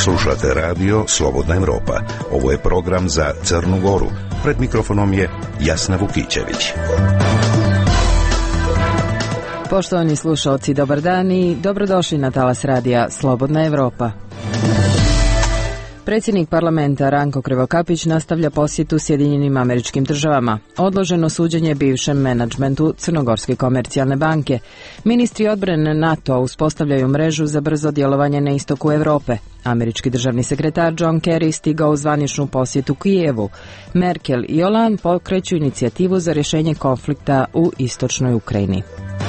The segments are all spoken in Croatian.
Slušate radio Slobodna Evropa. Ovo je program za Crnu Goru. Pred mikrofonom je Jasna Vukićević. Poštovani slušalci, dobar dan i dobrodošli na talas radija Slobodna Evropa. Predsjednik parlamenta Ranko Krivokapić nastavlja posjetu Sjedinjenim Američkim Državama. Odloženo suđenje bivšem menadžmentu Crnogorske komercijalne banke. Ministri odbrane NATO uspostavljaju mrežu za brzo djelovanje na istoku Europe. Američki državni sekretar John Kerry stigao u zvaničnu posjetu Kijevu. Merkel i Hollande pokreću inicijativu za rješenje konflikta u istočnoj Ukrajini.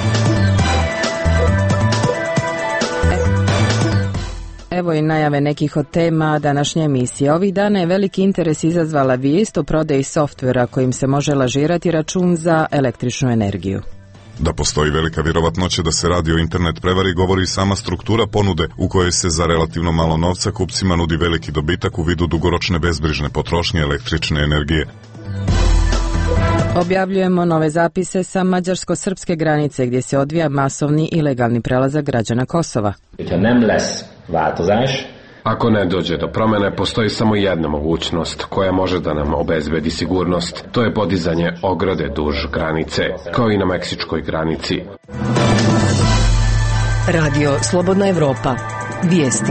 Evo i najave nekih od tema današnje emisije. Ovih dana je veliki interes izazvala vijest o prodaji softvera kojim se može lažirati račun za električnu energiju. Da postoji velika vjerovatnoća da se radi o internet prevari govori i sama struktura ponude u kojoj se za relativno malo novca kupcima nudi veliki dobitak u vidu dugoročne bezbrižne potrošnje električne energije. Objavljujemo nove zapise sa mađarsko-srpske granice gdje se odvija masovni ilegalni prelazak građana Kosova. Ako ne dođe do promjene, postoji samo jedna mogućnost koja može da nam obezbedi sigurnost. To je podizanje ograde duž granice, kao i na meksičkoj granici. Radio Slobodna Evropa. Vijesti.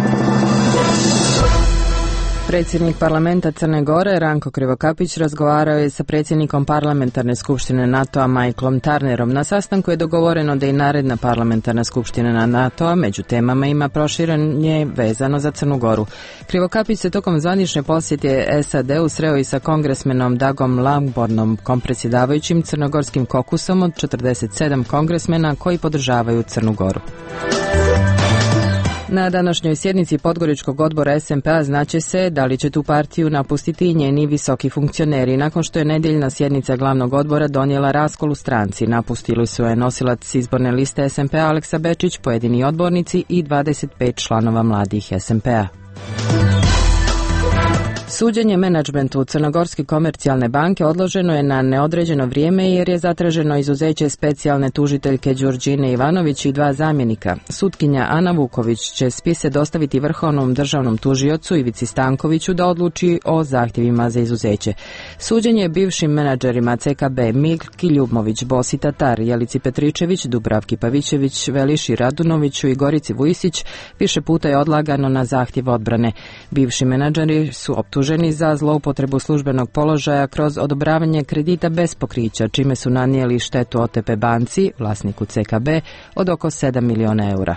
Predsjednik parlamenta Crne Gore, Ranko Krivokapić, razgovarao je sa predsjednikom parlamentarne skupštine NATO-a Michaelom Turnerom. Na sastanku je dogovoreno da i naredna parlamentarna skupština NATO-a među temama ima proširenje vezano za Crnu Goru. Krivokapić se tokom zvanične posjete SAD-u sreo i sa kongresmenom Dagom Langbornom, predsjedavajućim crnogorskim kokusom od 47 kongresmena koji podržavaju Crnu Goru. Na današnjoj sjednici Podgoričkog odbora SMP-a znaće se da li će tu partiju napustiti i njeni visoki funkcioneri. Nakon što je nedjeljna sjednica glavnog odbora donijela raskol u stranci, napustili su je nosilac izborne liste SMP-a Aleksa Bečić, pojedini odbornici i 25 članova mladih SMP-a. Suđenje menadžmentu Crnogorske komercijalne banke odloženo je na neodređeno vrijeme jer je zatraženo izuzeće specijalne tužiteljke Đurđine Ivanović i 2 zamjenika. Sutkinja Ana Vuković će spise dostaviti Vrhovnom državnom tužiocu Ivici Stankoviću da odluči o zahtjevima za izuzeće. Suđenje bivšim menadžerima CKB Milki Ljubmović, Bosi Tatar, Jelici Petričević, Dubravki Pavićević, Veliši Radunoviću i Gorici Vujisić više puta je odlagano na zahtjev odbrane. Bivši menadžeri su optuženi za zloupotrebu službenog položaja kroz odobravanje kredita bez pokrića, čime su nanijeli štetu OTP banci, vlasniku CKB, od oko 7 miliona eura.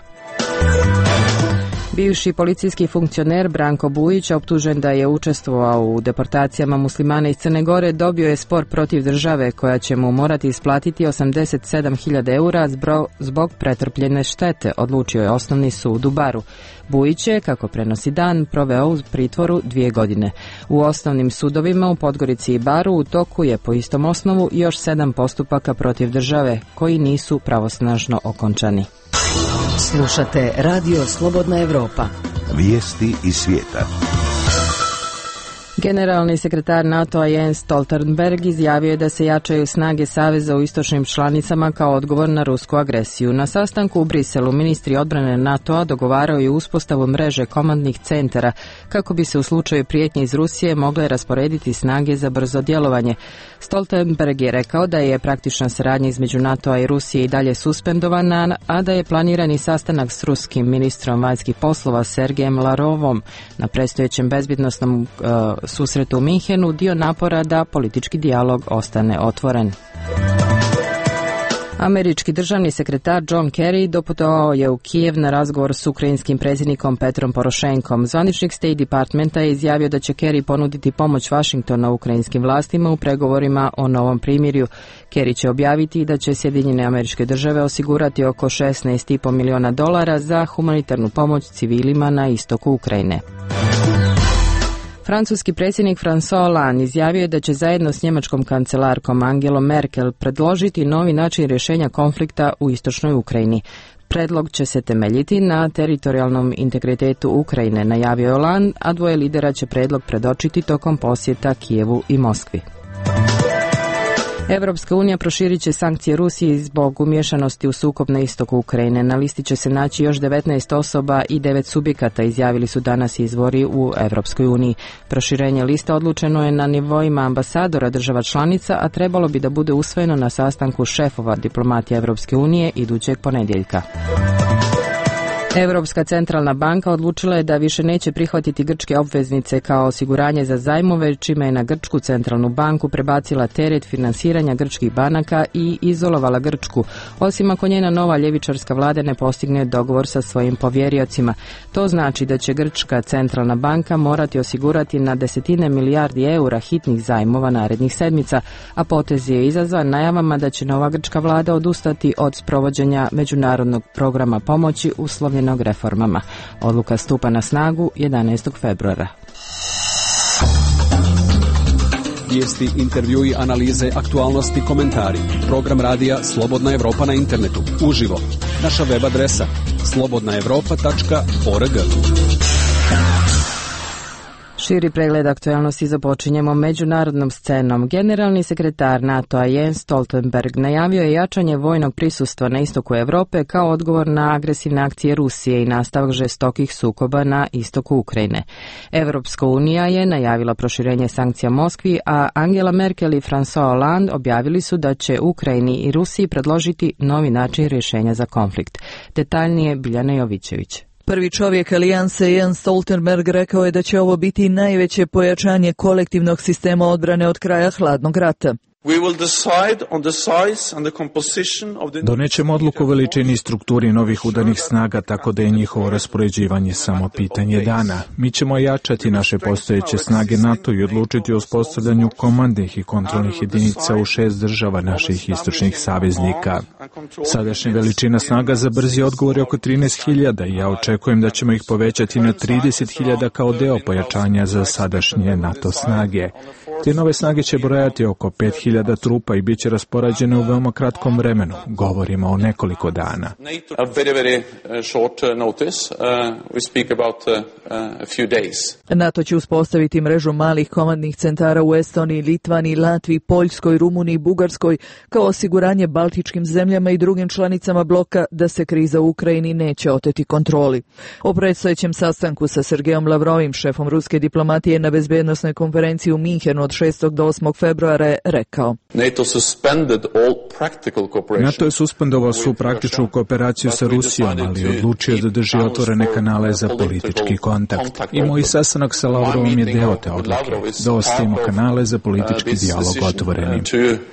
Bivši policijski funkcioner Branko Bujić, optužen da je učestvovao u deportacijama muslimana iz Crne Gore, dobio je spor protiv države koja će mu morati isplatiti 87.000 eura zbog pretrpljene štete, odlučio je Osnovni sud u Baru. Bujić je, kako prenosi Dan, proveo u pritvoru 2 godine. U osnovnim sudovima u Podgorici i Baru u toku je po istom osnovu još 7 postupaka protiv države koji nisu pravosnažno okončani. Slušate Radio Slobodna Evropa. Vijesti iz svijeta. Generalni sekretar NATO-a Jens Stoltenberg izjavio je da se jačaju snage saveza u istočnim članicama kao odgovor na rusku agresiju. Na sastanku u Briselu ministri odbrane NATO-a dogovaraju i uspostavu mreže komandnih centara kako bi se u slučaju prijetnje iz Rusije mogle rasporediti snage za brzo djelovanje. Stoltenberg je rekao da je praktična suradnja između NATO-a i Rusije i dalje suspendovana, a da je planirani sastanak s ruskim ministrom vanjskih poslova Sergejem Lavrovom na predstojećem bezbjednosnom susretu u Minhenu dio napora da politički dijalog ostane otvoren. Američki državni sekretar John Kerry doputovao je u Kijev na razgovor s ukrajinskim predsjednikom Petrom Porošenkom. Zvaničnik State Departmenta je izjavio da će Kerry ponuditi pomoć Vašingtona ukrajinskim vlastima u pregovorima o novom primirju. Kerry će objaviti da će Sjedinjene Američke Države osigurati oko $16,5 milijuna za humanitarnu pomoć civilima na istoku Ukrajine. Francuski predsjednik François Hollande izjavio je da će zajedno s njemačkom kancelarkom Angelom Merkel predložiti novi način rješenja konflikta u istočnoj Ukrajini. Predlog će se temeljiti na teritorijalnom integritetu Ukrajine, najavio je Hollande, a 2 lidera će predlog predočiti tokom posjeta Kijevu i Moskvi. Evropska unija proširit će sankcije Rusiji zbog umješanosti u sukob na istoku Ukrajine. Na listi će se naći još 19 osoba i 9 subjekata, izjavili su danas izvori u Evropskoj uniji. Proširenje liste odlučeno je na nivoima ambasadora država članica, a trebalo bi da bude usvojeno na sastanku šefova diplomatija Evropske unije idućeg ponedjeljka. Europska centralna banka odlučila je da više neće prihvatiti grčke obveznice kao osiguranje za zajmove, čime je na Grčku centralnu banku prebacila teret finansiranja grčkih banaka i izolovala Grčku, osim ako njena nova ljevičarska vlada ne postigne dogovor sa svojim povjeriocima. To znači da će Grčka centralna banka morati osigurati na desetine milijardi eura hitnih zajmova narednih sedmica, a potez je izazvan najavama da će nova grčka vlada odustati od sprovođenja međunarodnog programa pomoći uslovljenog reformama. Odluka stupa na snagu 11. februara. Vijesti, intervjui, analize, aktualnosti, komentari. Program radija Slobodna Evropa na internetu. Uživo. Naša web adresa slobodnaevropa.org. Širi pregled aktualnosti započinjemo međunarodnom scenom. Generalni sekretar NATO-a Jens Stoltenberg najavio je jačanje vojnog prisustva na istoku Europe kao odgovor na agresivne akcije Rusije i nastavak žestokih sukoba na istoku Ukrajine. Evropska unija je najavila proširenje sankcija Moskvi, a Angela Merkel i François Hollande objavili su da će Ukrajini i Rusiji predložiti novi način rješenja za konflikt. Detaljnije Biljana Jovićević. Prvi čovjek alijanse Jens Stoltenberg rekao je da će ovo biti najveće pojačanje kolektivnog sistema odbrane od kraja hladnog rata. Donećemo odluku o veličini i strukturi novih udarnih snaga, tako da je njihovo raspoređivanje samo pitanje dana. Mi ćemo jačati naše postojeće snage NATO i odlučiti o uspostavljanju komandnih i kontrolnih jedinica u 6 država naših istočnih saveznika. Sadašnja veličina snaga za brzi odgovor je oko 13.000 i ja očekujem da ćemo ih povećati na 30.000 kao deo pojačanja za sadašnje NATO snage. Te nove snage će brojati oko 5.000 trupa i bit će raspoređene u veoma kratkom vremenu. Govorimo o nekoliko dana. NATO će uspostaviti mrežu malih komandnih centara u Estoniji, Litvaniji, Latviji, Poljskoj, Rumuniji i Bugarskoj kao osiguranje baltičkim zemljama i drugim članicama bloka da se kriza u Ukrajini neće oteti kontroli. O predstojećem sastanku sa Sergejom Lavrovim, šefom ruske diplomatije na bezbednosnoj konferenciji u Minhenu od 6. do 8. februara je rekao: NATO je suspendovao svu praktičnu kooperaciju sa Rusijom, ali je odlučio da drži otvorene kanale za politički kontakt. I moj sastanak sa Lavrovom je deo te odluke, da ostavimo kanale za politički dijalog otvorenim.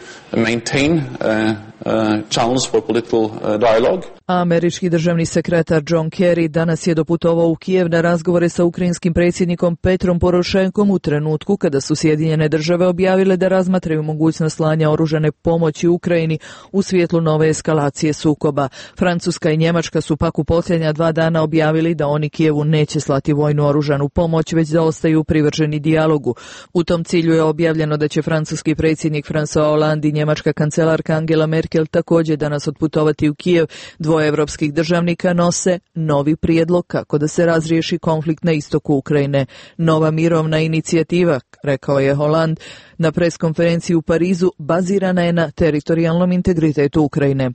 Američki državni sekretar John Kerry danas je doputovao u Kijev na razgovore sa ukrajinskim predsjednikom Petrom Porošenkom u trenutku kada su Sjedinjene države objavile da razmatraju mogućnost slanja oružane pomoći Ukrajini u svjetlu nove eskalacije sukoba. Francuska i Njemačka su pak u posljednja 2 dana objavili da oni Kijevu neće slati vojnu oružanu pomoć, već da ostaju privrženi dijalogu. U tom cilju je objavljeno da će francuski predsjednik François Hollande i njemačka kancelarka Angela Merkel također danas otputovati u Kijev. Dvoje evropskih državnika nose novi prijedlog kako da se razriješi konflikt na istoku Ukrajine. Nova mirovna inicijativa, rekao je Hollande na preskonferenciji u Parizu, bazirana je na teritorijalnom integritetu Ukrajine.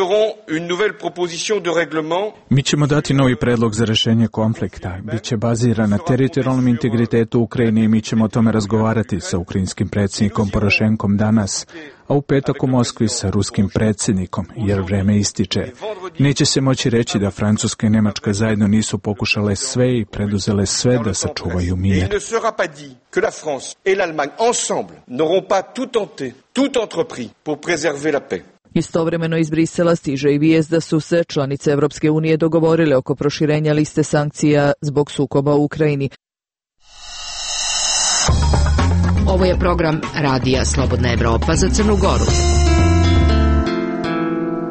Mi ćemo dati novi predlog za rješenje konflikta. Biće baziran na teritorijalnom integritetu Ukrajine i mi ćemo o tome razgovarati sa ukrajinskim predsjednikom Porošenkom danas, a u petak u Moskvi sa ruskim predsjednikom, jer vreme ističe. Neće se moći reći da Francuska i Njemačka zajedno nisu pokušale sve i preduzele sve da sačuvaju mir. Istovremeno iz Brisela stiže i vijest da su se članice Evropske unije dogovorile oko proširenja liste sankcija zbog sukoba u Ukrajini. Ovo je program Radija Slobodna Evropa za Crnu Goru.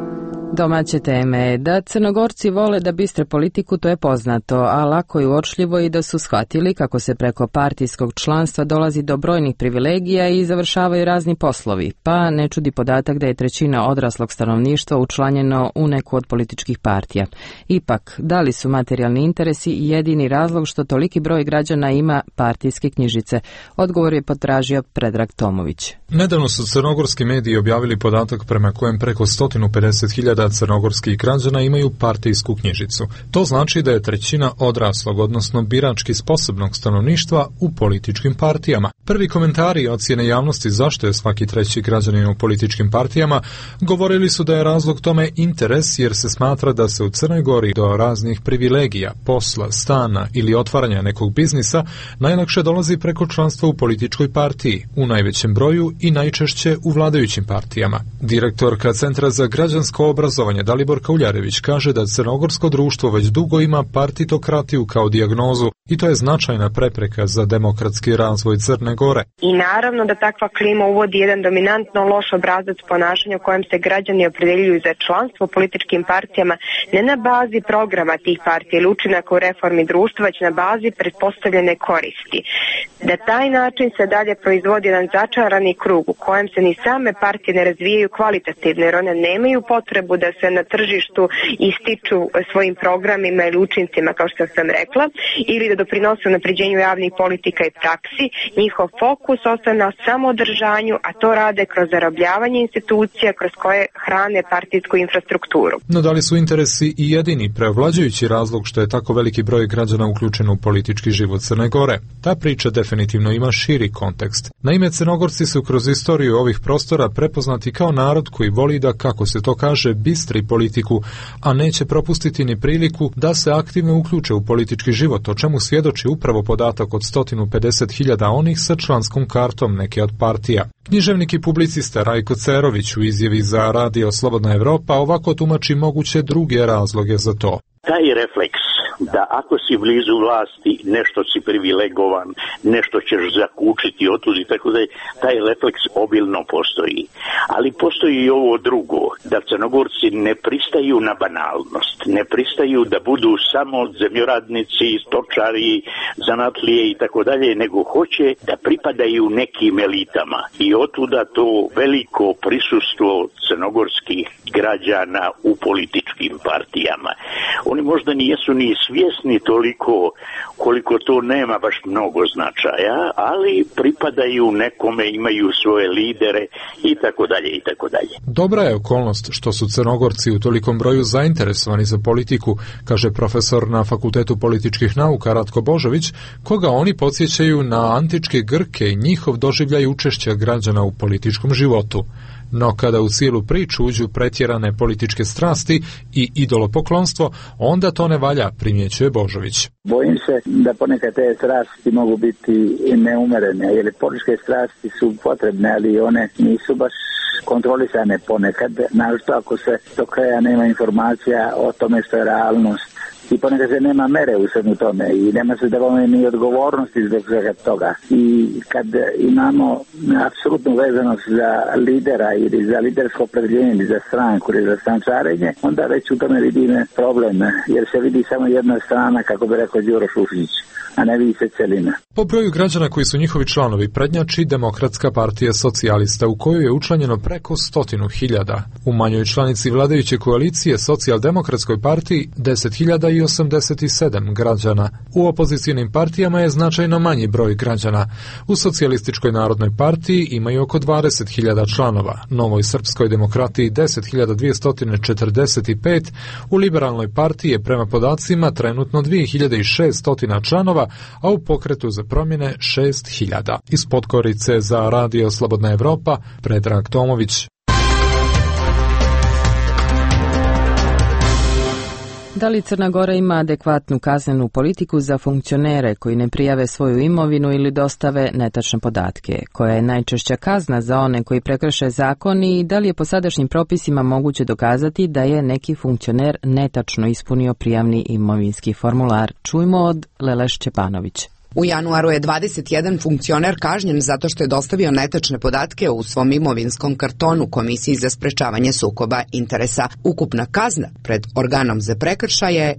Domaće teme. Da Crnogorci vole da bistre politiku, to je poznato, a lako i uočljivo i da su shvatili kako se preko partijskog članstva dolazi do brojnih privilegija i završavaju razni poslovi, pa ne čudi podatak da je trećina odraslog stanovništva učlanjeno u neku od političkih partija. Ipak, da li su materijalni interesi jedini razlog što toliki broj građana ima partijske knjižice? Odgovor je potražio Predrag Tomović. Nedavno su crnogorski mediji objavili podatak prema kojem preko 150.000 crnogorskih građana imaju partijsku knjižicu. To znači da je trećina odraslog, odnosno birački sposobnog stanovništva u političkim partijama. Prvi komentari i ocjene javnosti zašto je svaki treći građanin u političkim partijama govorili su da je razlog tome interes, jer se smatra da se u Crnoj Gori do raznih privilegija, posla, stana ili otvaranja nekog biznisa najlakše dolazi preko članstva u političkoj partiji, u najvećem broju i najčešće u vladajućim partijama. Direktorka Centra za građansko obrazovanje Dalibor Kauljarević kaže da crnogorsko društvo već dugo ima partitokratiju kao dijagnozu i to je značajna prepreka za demokratski razvoj Crne Gore. I naravno da takva klima uvodi jedan dominantno loš obrazac ponašanja u kojem se građani opredjeljuju za članstvo u političkim partijama ne na bazi programa tih partija ili učinaka u reformi društva, već na bazi pretpostavljene koristi. Da taj način se dalje proizvodi jedan začarani krug u kojem se ni same partije ne razvijaju kvalitativno, jer one nemaju potrebu da se na tržištu ističu svojim programima ili učincima, kao što sam rekla, ili da doprinose unapređenju javnih politika i praksi. Njihov fokus ostaje na samoodržanju, a to rade kroz zarobljavanje institucija kroz koje hrane partijsku infrastrukturu. No da li su interesi i jedini preovlađujući razlog što je tako veliki broj građana uključen u politički život Crne Gore? Ta priča definitivno ima širi kontekst. Naime, Crnogorci su kroz istoriju ovih prostora prepoznati kao narod koji voli da, kako se to kaže, bistri politiku, a neće propustiti ni priliku da se aktivno uključe u politički život, o čemu svjedoči upravo podatak od 150.000 onih sa članskom kartom neke od partija. Književnik i publicista Rajko Cerović u izjavi za Radio Slobodna Evropa ovako tumači moguće druge razloge za to. Taj refleks da ako si blizu vlasti, nešto si privilegovan, nešto ćeš zakučiti, otuđi, tako da taj refleks obilno postoji. Ali postoji i ovo drugo, da Crnogorci ne pristaju na banalnost, ne pristaju da budu samo zemljoradnici, stočari, zanatlije i tako dalje, nego hoće da pripadaju nekim elitama. I otuda to veliko prisustvo crnogorskih građana u političkim partijama. Oni možda nijesu ni svjesni toliko koliko to nema baš mnogo značaja, ali pripadaju nekome, imaju svoje lidere i tako dalje i tako dalje. Dobra je okolnost što su Crnogorci u tolikom broju zainteresovani za politiku, kaže profesor na Fakultetu političkih nauka Ratko Božović, koga oni podsjećaju na antičke Grke i njihov doživljaj učešća građana u političkom životu. No kada u cijelu priču uđu pretjerane političke strasti i idolopoklonstvo, onda to ne valja, primjećuje Božović. Bojim se da ponekad te strasti mogu biti neumerene, jer političke strasti su potrebne, ali one nisu baš kontrolisane ponekad, naročito ako se do kraja nema informacija o tome što je realnost. I ponekad se nema mere u svemu tome i nema se dovoljno ni odgovornosti zbog svega toga. I kad imamo apsolutnu vezanost za lidera ili za lidersko opredjeljenje ili za stranku ili za strančarenje, onda već u tome vidimo problem, jer se vidi samo jedna strana, kako bi rekao Đuro Šušić, a ne vidi se celina. Po broju građana koji su njihovi članovi prednjači Demokratska partija socijalista, u kojoj je učlanjeno preko 100.000. U manjoj članici vladajuće koalicije Socijaldemokratskoj partiji 10.087 građana. U opozicijnim partijama je značajno manji broj građana. U Socijalističkoj narodnoj partiji imaju oko 20.000 članova, Novoj srpskoj demokratiji 10.245, u Liberalnoj partiji je prema podacima trenutno 2.600 članova, a u Pokretu za promjene 6.000. Iz Podgorice za Radio Slobodna Evropa, Predrag Tomović. Da li Crna Gora ima adekvatnu kaznenu politiku za funkcionere koji ne prijave svoju imovinu ili dostave netačne podatke? Koja je najčešća kazna za one koji prekrše zakon i da li je po sadašnjim propisima moguće dokazati da je neki funkcioner netačno ispunio prijavni imovinski formular? Čujmo od Leleš Čepanović. U januaru je 21 funkcioner kažnjen zato što je dostavio netačne podatke u svom imovinskom kartonu Komisiji za sprečavanje sukoba interesa. Ukupna kazna pred organom za prekršaj je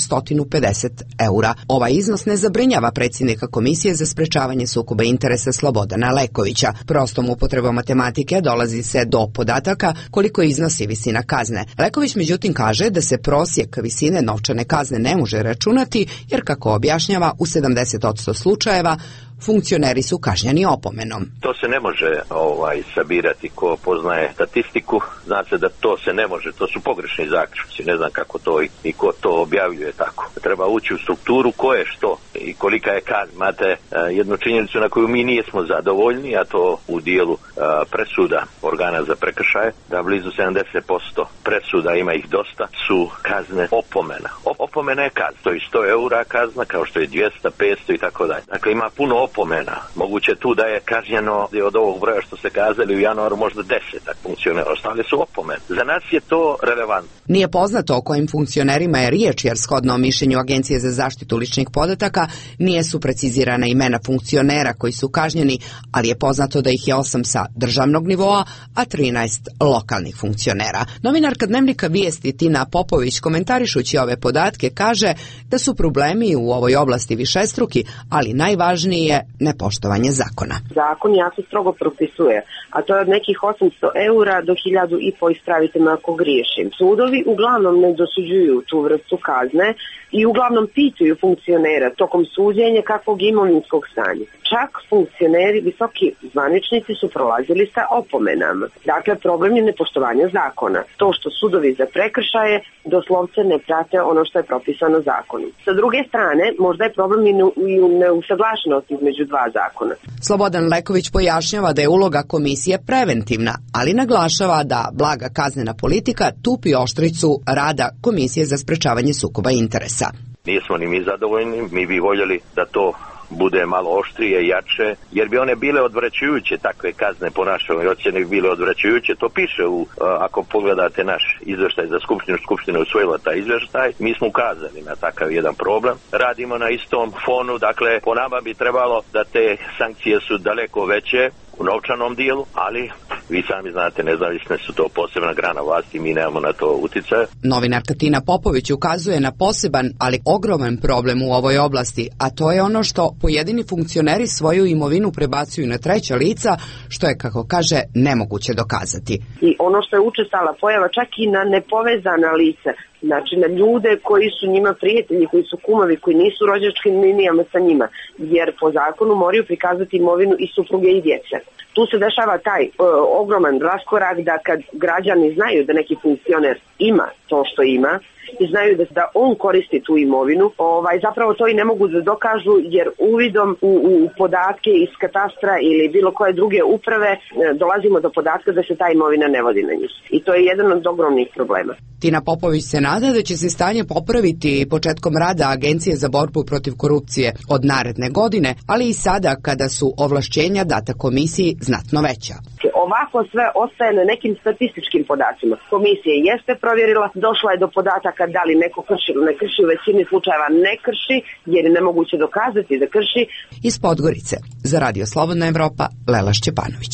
1150 eura. Ovaj iznos ne zabrinjava predsjednika Komisije za sprečavanje sukoba interesa Slobodana Lekovića. Prostom upotrebom matematike dolazi se do podataka koliko iznosi visina kazne. Leković međutim kaže da se prosjek visine novčane kazne ne može računati jer, kako objašnjava, u 70% slučajeva funkcioneri su kažnjeni opomenom. To se ne može sabirati. Ko poznaje statistiku, zna se da to se ne može, to su pogrešni zaključci, ne znam kako to i ko to objavljuje tako. Treba ući u strukturu ko je što i kolika je kazna. Imate jednu činjenicu na koju mi nismo zadovoljni, a to u dijelu presuda organa za prekršaje, da blizu 70% presuda, ima ih dosta, su kazne opomena. Opomena je kazna, to je 100 eura kazna, kao što je 200, 500 i tako dalje. Dakle, ima puno opomena. Moguće tu da je kažnjeno od ovog broja što se kazali u januaru možda 10 funkcionera. Ostali su opomene. Za nas je to relevantno. Nije poznato o kojim funkcionerima je riječ, jer shodno mišljenju Agencije za zaštitu ličnih podataka nisu precizirana imena funkcionera koji su kažnjeni, ali je poznato da ih je 8 sa državnog nivoa, a 13 lokalnih funkcionera. Novinarka Dnevnika Vijesti Tina Popović, komentarišući ove podatke, kaže da su problemi u ovoj oblasti višestruki, ali najvažniji je nepoštovanje zakona. Zakon jako strogo propisuje, a to je od nekih 800 eura do 1.500, ispravite me ako griješim. Sudovi uglavnom ne dosuđuju tu vrstu kazne i uglavnom pitaju funkcionera tokom suđenja kakvog imovinskog stanja. Čak funkcioneri, visoki zvaničnici su prolazili sa opomenama. Dakle, problem je nepoštovanja zakona. To što sudovi za prekršaje doslovce ne prate ono što je propisano zakonom. Sa druge strane, možda je problem i u neusaglašenosti između dva zakona. Slobodan Leković pojašnjava da je uloga komisije preventivna, ali naglašava da blaga kaznena politika tupi oštricu rada Komisije za sprečavanje sukoba interesa. Nismo ni mi zadovoljni, mi bi voljeli da to bude malo oštrije, jače, jer bi one bile odvraćujuće, takve kazne po našoj ocjeni bi bile odvraćujuće. To piše ako pogledate naš izvještaj za Skupština je usvojila taj izvještaj, mi smo ukazali na takav jedan problem. Radimo na istom fonu, dakle po nama bi trebalo da te sankcije su daleko veće u novčanom dijelu, ali vi sami znate, nezavisne su to posebna grana vlasti, mi nemamo na to utjecaje. Novinarka Tina Popović ukazuje na poseban, ali ogroman problem u ovoj oblasti, a to je ono što pojedini funkcioneri svoju imovinu prebacuju na treća lica, što je, kako kaže, nemoguće dokazati. I ono što je učestala pojava čak i na nepovezana lica, znači na ljude koji su njima prijatelji, koji su kumovi, koji nisu rođačkim linijama sa njima, jer po zakonu moraju prikazati imovinu i supruge i djece. Tu se dešava taj ogroman raskorak da kad građani znaju da neki funkcioner ima to što ima i znaju da on koristi tu imovinu, zapravo to i ne mogu da dokažu, jer uvidom u podatke iz katastra ili bilo koje druge uprave dolazimo do podatka da se ta imovina ne vodi na njih. I to je jedan od ogromnih problema. Tina Popović se nada da će se stanje popraviti početkom rada Agencije za borbu protiv korupcije od naredne godine, ali i sada kada su ovlašćenja data komisiji znatno veća. Ovako sve ostaje na nekim statističkim podacima. Komisija jeste provjerila, došla je do podataka da li neko krši ili ne krši, u većini slučajeva ne krši, jer je nemoguće dokazati da krši. Iz Podgorice, za Radio Slobodna Evropa, Lela Šćepanović.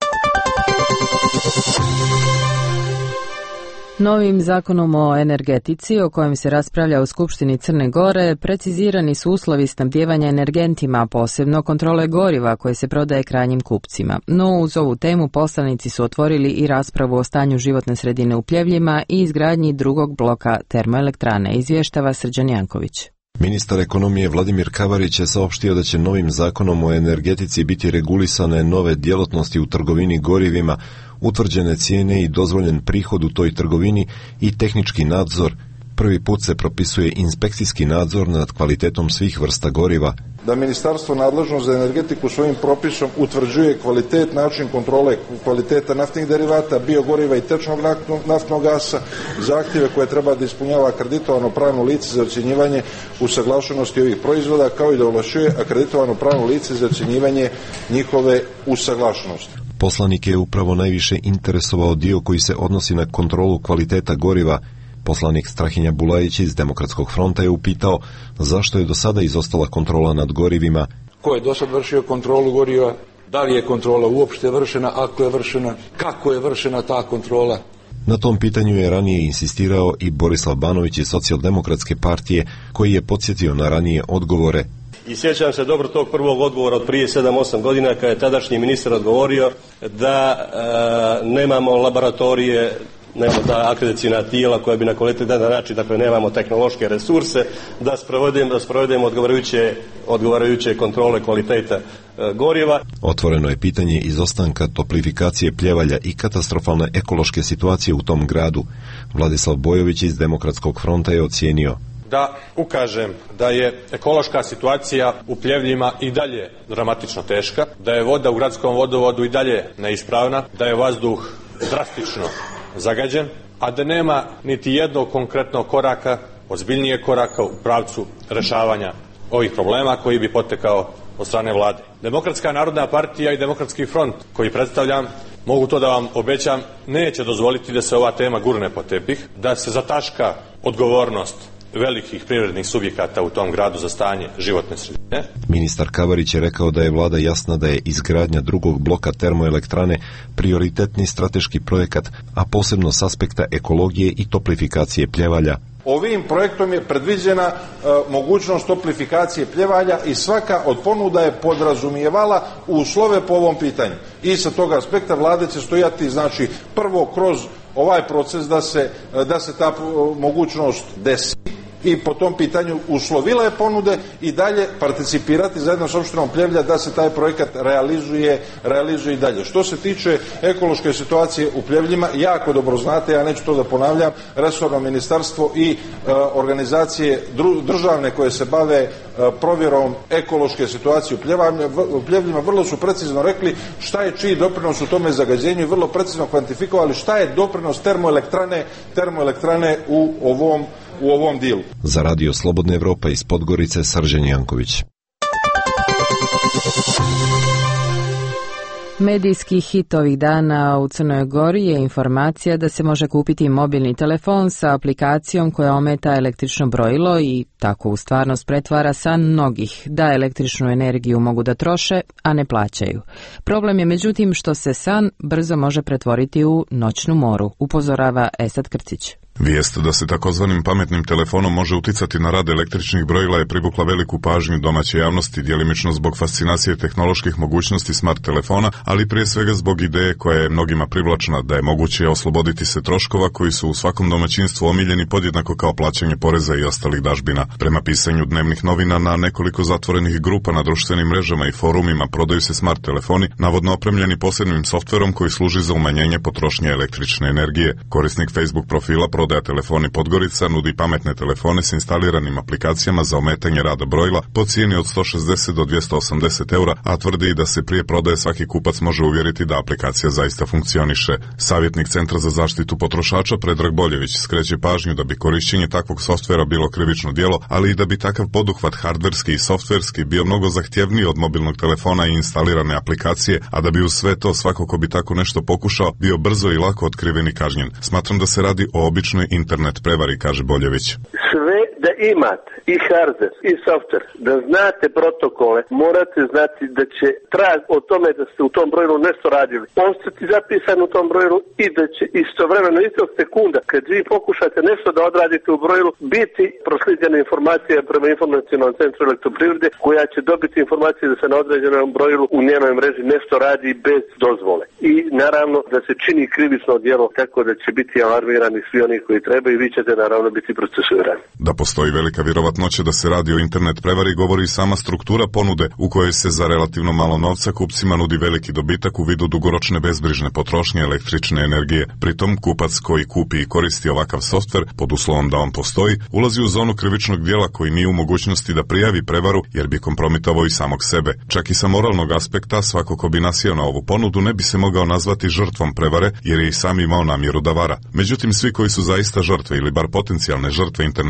Novim zakonom o energetici, o kojem se raspravlja u Skupštini Crne Gore, precizirani su uslovi snabdijevanja energentima, posebno kontrole goriva koje se prodaje krajnjim kupcima. No, uz ovu temu poslanici su otvorili i raspravu o stanju životne sredine u Pljevljima i izgradnji drugog bloka termoelektrane, izvještava Srđan Janković. Ministar ekonomije Vladimir Kavarić je saopštio da će novim zakonom o energetici biti regulisane nove djelatnosti u trgovini gorivima, utvrđene cijene i dozvoljen prihod u toj trgovini i tehnički nadzor. Prvi put se propisuje inspekcijski nadzor nad kvalitetom svih vrsta goriva. Da ministarstvo nadležno za energetiku svojim propisom utvrđuje kvalitet, način kontrole kvaliteta naftnih derivata, biogoriva i tečnog naftnog gasa, zahtjeve koje treba da ispunjava akreditovano pravno lice za ocjenjivanje usaglašenosti ovih proizvoda, kao i da ovlašćuje akreditovano pravno lice za ocjenjivanje njihove usaglašenosti. Poslanike je upravo najviše interesovao dio koji se odnosi na kontrolu kvaliteta goriva. Poslanik Strahinja Bulajić iz Demokratskog fronta je upitao zašto je do sada izostala kontrola nad gorivima. Ko je do sad vršio kontrolu goriva? Da li je kontrola uopšte vršena? Ako je vršena, kako je vršena ta kontrola? Na tom pitanju je ranije insistirao i Borislav Banović iz Socijaldemokratske partije, koji je podsjetio na ranije odgovore. I sjećam se dobro tog prvog odgovora od prije 7-8 godina kada je tadašnji ministar odgovorio da nemamo laboratorije, nemamo ta akreditaciona tijela koja bi na kvalitetan način, dakle nemamo tehnološke resurse da sprovedemo odgovarajuće kontrole kvaliteta goriva. Otvoreno je pitanje izostanka toplifikacije Pljevalja i katastrofalne ekološke situacije u tom gradu. Vladislav Bojović iz Demokratskog fronta je ocijenio da ukažem da je ekološka situacija u Pljevljima i dalje dramatično teška, da je voda u gradskom vodovodu i dalje neispravna, da je vazduh drastično zagađen, a da nema niti jednog konkretnog koraka, ozbiljnijeg koraka u pravcu rešavanja ovih problema koji bi potekao od strane vlade. Demokratska narodna partija i Demokratski front koji predstavljam, mogu to da vam obećam, neće dozvoliti da se ova tema gurne pod tepih, da se zataška odgovornost velikih privrednih subjekata u tom gradu za stanje životne sredine. Ministar Kavarić je rekao da je vlada jasna da je izgradnja drugog bloka termoelektrane prioritetni strateški projekat, a posebno s aspekta ekologije i toplifikacije Pljevalja. Ovim projektom je predviđena mogućnost toplifikacije Pljevalja i svaka od ponuda je podrazumijevala uslove po ovom pitanju. I sa tog aspekta vlade će stojati, znači, prvo kroz ovaj proces da se ta mogućnost desi i po tom pitanju uslovila je ponude i dalje participirati zajedno s opštinom Pljevlja da se taj projekat realizuje i dalje. Što se tiče ekološke situacije u Pljevljima, jako dobro znate, ja neću to da ponavljam, resorno ministarstvo i organizacije državne koje se bave provjerom ekološke situacije u Pljevljima vrlo su precizno rekli šta je čiji doprinos u tome zagađenju i vrlo precizno kvantifikovali šta je doprinos termoelektrane u ovom dilu. Za Radio Slobodna Evropa iz Podgorice, Srđan Janković. Medijski hit ovih dana u Crnoj Gori je informacija da se može kupiti mobilni telefon sa aplikacijom koja ometa električno brojilo i tako u stvarnost pretvara san mnogih da električnu energiju mogu da troše, a ne plaćaju. Problem je međutim što se san brzo može pretvoriti u noćnu moru, upozorava Esad Krcić. Vijest da se takozvanim pametnim telefonom može uticati na rad električnih brojila je privukla veliku pažnju domaće javnosti, djelimično zbog fascinacije tehnoloških mogućnosti smart telefona, ali prije svega zbog ideje koja je mnogima privlačna da je moguće osloboditi se troškova koji su u svakom domaćinstvu omiljeni podjednako kao plaćanje poreza i ostalih dažbina. Prema pisanju dnevnih novina na nekoliko zatvorenih grupa na društvenim mrežama i forumima prodaju se smart telefoni, navodno opremljeni posebnim softverom koji služi za umanjenje potrošnje električne energije. Korisnik Facebook profila Prodaja telefoni Podgorica nudi pametne telefone s instaliranim aplikacijama za ometanje rada brojila po cijeni od 160 do 280 eura, a tvrdi da se prije prodaje svaki kupac može uvjeriti da aplikacija zaista funkcioniše. Savjetnik Centra za zaštitu potrošača Predrag Boljević skreće pažnju da bi korišćenje takvog softvera bilo krivično djelo, ali i da bi takav poduhvat hardverski i softverski bio mnogo zahtjevniji od mobilnog telefona i instalirane aplikacije, a da bi uz sve to svako ko bi tako nešto pokušao bio brzo i lako otkriven i kažnjen. Smatram da se radi o običnoj internet prevari, kaže Boljević. Sve da imate i hardware i software, da znate protokole, morate znati da će trag o tome da ste u tom brojilu nešto radili ostati zapisan u tom brojilu i da će istovremeno istog sekunda kad vi pokušate nešto da odradite u brojilu biti proslijeđena informacija prema informacionalnom centru Elektroprivrede koja će dobiti informacije da se na određenom brojilu u njenoj mreži nešto radi bez dozvole. I naravno da se čini krivično djelo, tako da će biti alarmirani svi oni koji treba i vi ćete naravno biti procesuirani. Da postoji velika vjerovatnoća da se radi o internet prevari govori sama struktura ponude u kojoj se za relativno malo novca kupcima nudi veliki dobitak u vidu dugoročne bezbrižne potrošnje električne energije. Pritom kupac koji kupi i koristi ovakav softver pod uslovom da on postoji ulazi u zonu krivičnog djela koji nije u mogućnosti da prijavi prevaru jer bi kompromitovao i samog sebe. Čak i sa moralnog aspekta svako ko bi nasjeo na ovu ponudu ne bi se mogao nazvati žrtvom prevare jer je i sam imao namjeru da vara. Međutim, svi koji su zaista žrtve ili bar potencijalne žrtve internet prevare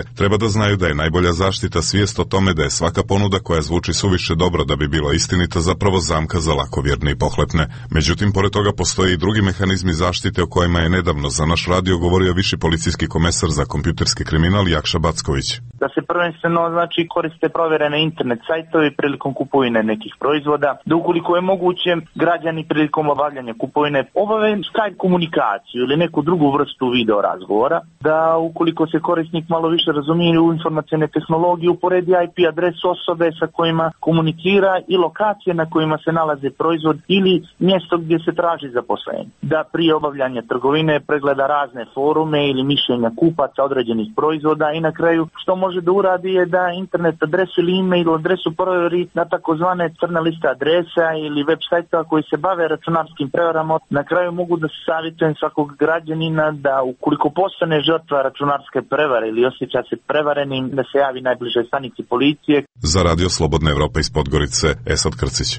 Treba da znaju da je najbolja zaštita svijest o tome da je svaka ponuda koja zvuči suviše dobro da bi bila istinita zapravo zamka za lakovjerne i pohlepne. Međutim, pored toga postoje i drugi mehanizmi zaštite o kojima je nedavno za naš radio govorio viši policijski komesar za kompjuterski kriminal Jakša Backović. Da se prvenstveno koriste provjerene internet sajtovi prilikom kupovine nekih proizvoda, da ukoliko je moguće građani prilikom obavljanja kupovine obave Skype komunikaciju ili neku drugu vrstu video razgovora, da ukoliko se korisnik malo više razumije u informacijne tehnologije, uporedi IP adresu osobe sa kojima komunicira i lokacije na kojima se nalaze proizvod ili mjesto gdje se traži zaposlenje. Da prije obavljanja trgovine pregleda razne forume ili mišljenja kupaca određenih proizvoda i na kraju što može da uradi je da internet adresu ili email adresu provjeri na takozvane crne liste adresa ili web sajtova koji se bave računarskim prevarama. Na kraju mogu da se savjetujem svakog građanina da ukoliko postane žrtva računarske prevare ili osjeća se prevarenim, da se javi najbližoj stanici policije. Za Radio Slobodna Evropa iz Podgorice, Esad Krcić.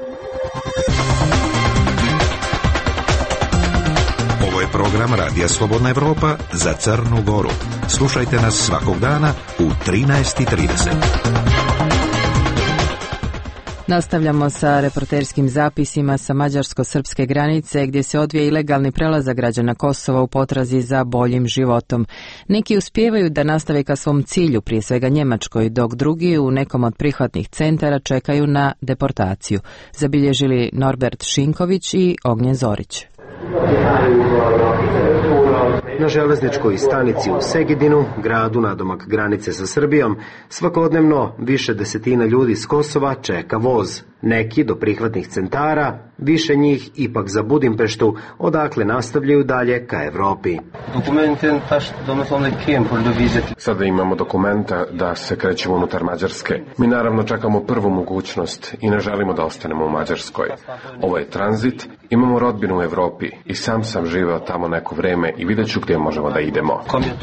Ovo je program Radija Slobodna Evropa za Crnu Goru. Slušajte nas svakog dana u 13:30. Nastavljamo sa reporterskim zapisima sa mađarsko-srpske granice gdje se odvija ilegalni prelazak građana Kosova u potrazi za boljim životom. Neki uspijevaju da nastave ka svom cilju, prije svega Njemačkoj, dok drugi u nekom od prihvatnih centara čekaju na deportaciju. Zabilježili Norbert Šinković i Ognjen Zorić. Na železničkoj stanici u Segedinu, gradu nadomak granice sa Srbijom, svakodnevno više desetina ljudi s Kosova čeka voz. Neki do prihvatnih centara, više njih ipak za Budimpeštu, odakle nastavljaju dalje ka Evropi. Sada imamo dokumenta da se krećemo unutar Mađarske. Mi naravno čekamo prvu mogućnost i ne želimo da ostanemo u Mađarskoj. Ovo je tranzit, imamo rodbinu u Evropi i sam živeo tamo neko vreme i vidjet ću gdje možemo da idemo.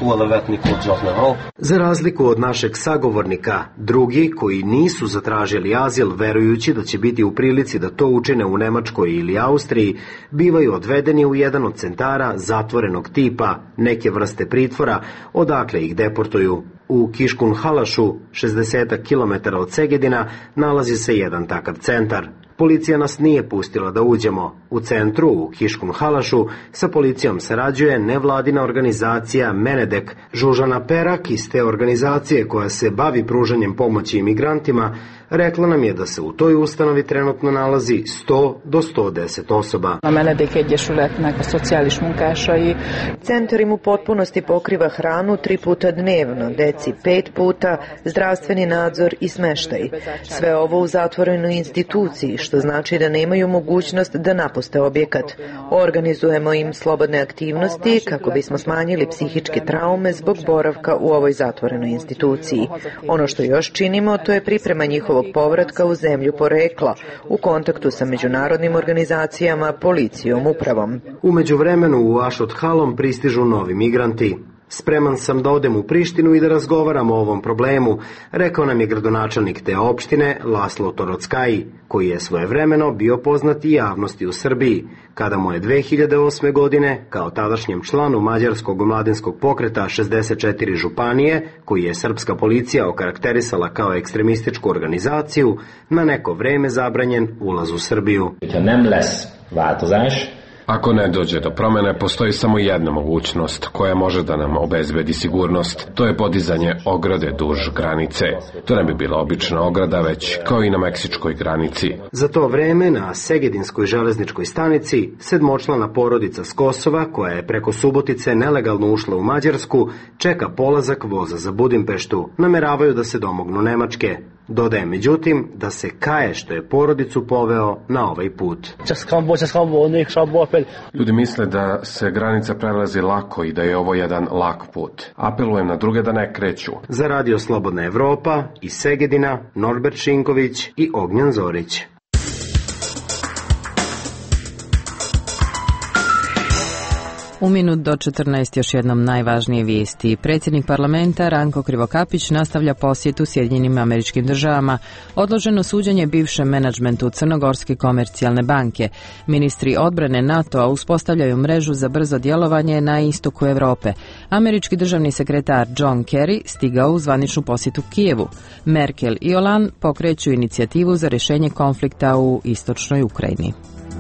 Za razliku od našeg sagovornika, drugi koji nisu zatražili azil verujući da će biti u prilici da to učine u Nemačkoj ili Austriji, bivaju odvedeni u jedan od centara zatvorenog tipa, neke vrste pritvora, odakle ih deportuju. U Kiškun Halašu, 60 km od Segedina, nalazi se jedan takav centar. Policija nas nije pustila da uđemo. U centru, u Kiškun Halašu, sa policijom sarađuje nevladina organizacija Menedek. Žužana Perak iz te organizacije koja se bavi pružanjem pomoći imigrantima rekla nam je da se u toj ustanovi trenutno nalazi 100 do 110 osoba. Centar im u potpunosti pokriva hranu 3 puta dnevno, deci 5 puta, zdravstveni nadzor i smeštaj. Sve ovo u zatvorenoj instituciji, što znači da nemaju mogućnost da napuste objekat. Organizujemo im slobodne aktivnosti kako bismo smanjili psihičke traume zbog boravka u ovoj zatvorenoj instituciji. Ono što još činimo, to je priprema njihovog povratka u zemlju porekla, u kontaktu sa međunarodnim organizacijama, policijom, upravom. U međuvremenu u Ašot Halom pristižu novi migranti. Spreman sam da odem u Prištinu i da razgovaram o ovom problemu, rekao nam je gradonačelnik te opštine Laslo Torockaji, koji je svojevremeno bio poznat i javnosti u Srbiji, kada mu je 2008. godine, kao tadašnjem članu mađarskog mladenskog pokreta 64 županije, koji je srpska policija okarakterisala kao ekstremističku organizaciju, na neko vreme zabranjen ulaz u Srbiju. Ako ne dođe do promene, postoji samo jedna mogućnost koja može da nam obezbedi sigurnost. To je podizanje ograde duž granice. To ne bi bila obična ograda, već kao i na meksičkoj granici. Za to vreme na Segedinskoj železničkoj stanici sedmočlana porodica s Kosova, koja je preko Subotice nelegalno ušla u Mađarsku, čeka polazak voza za Budimpeštu. Nameravaju da se domognu Nemačke. Dodaje međutim da se kaje što je porodicu poveo na ovaj put. Ljudi misle da se granica prelazi lako i da je ovo jedan lak put. Apelujem na druge da ne kreću. Za Radio Slobodna Evropa iz Segedina, Norbert Šinković i Ognjen Zorić. U minut do 14 još jednom najvažnije vijesti. Predsjednik parlamenta Ranko Krivokapić nastavlja posjetu Sjedinjenim Američkim Državama. Odloženo suđenje bivšem menadžmentu Crnogorske komercijalne banke. Ministri odbrane NATO-a uspostavljaju mrežu za brzo djelovanje na istoku Europe. Američki državni sekretar John Kerry stigao u zvaničnu posjetu Kijevu. Merkel i Hollande pokreću inicijativu za rješenje konflikta u istočnoj Ukrajini.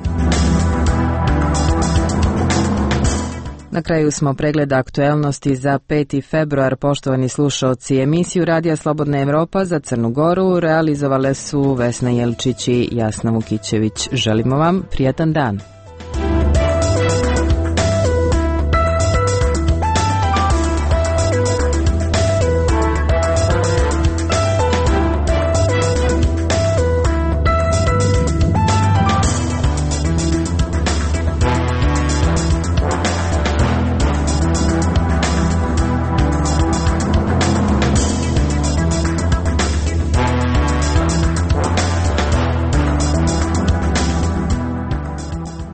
Na kraju smo pregleda aktuelnosti za 5. februar. Poštovani slušaoci, emisiju Radija Slobodna Evropa za Crnu Goru realizovale su Vesna Jelčić i Jasna Vukićević. Želimo vam prijatan dan.